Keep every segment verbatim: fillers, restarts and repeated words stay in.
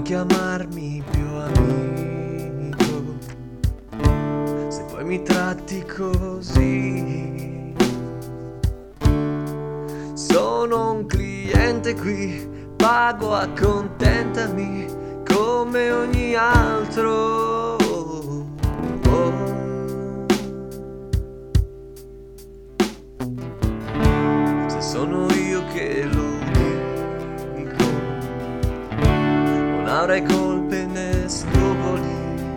chiamarmi più amico se poi mi tratti così. Sono un cliente qui, pago, accontentami come ogni altro. Se sono io che lo dico, non avrei colpe né scrupoli.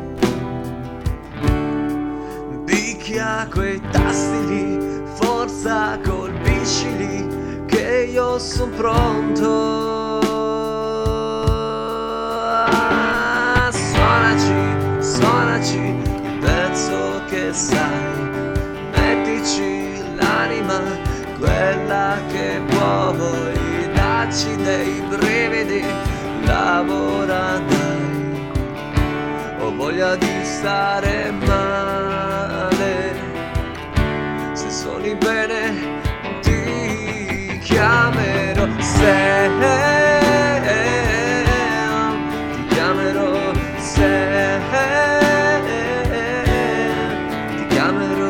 Picchia quei tasti lì, forza colpiscili, che io son pronto. Ah, suonaci, suonaci il pezzo che sai, mettici l'anima, quella che vuoi, dacci dei brividi, lavora dai, ho voglia di stare male, se suoni bene ti chiamerò, se ti chiamerò, se ti chiamerò.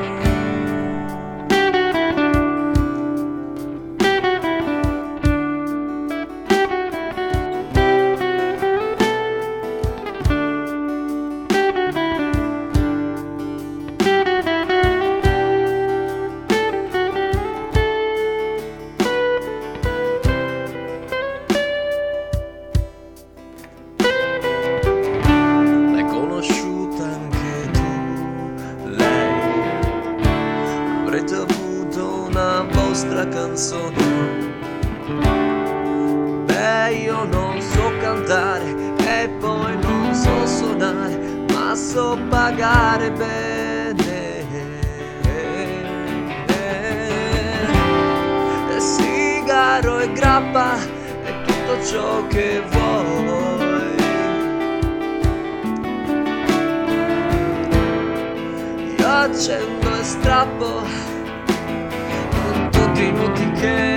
Avrete avuto una vostra canzone, beh io non so cantare e poi non so suonare, ma so pagare bene. E sigaro e grappa è tutto ciò che vuoi. Io accendo e strappo con tutti i noti che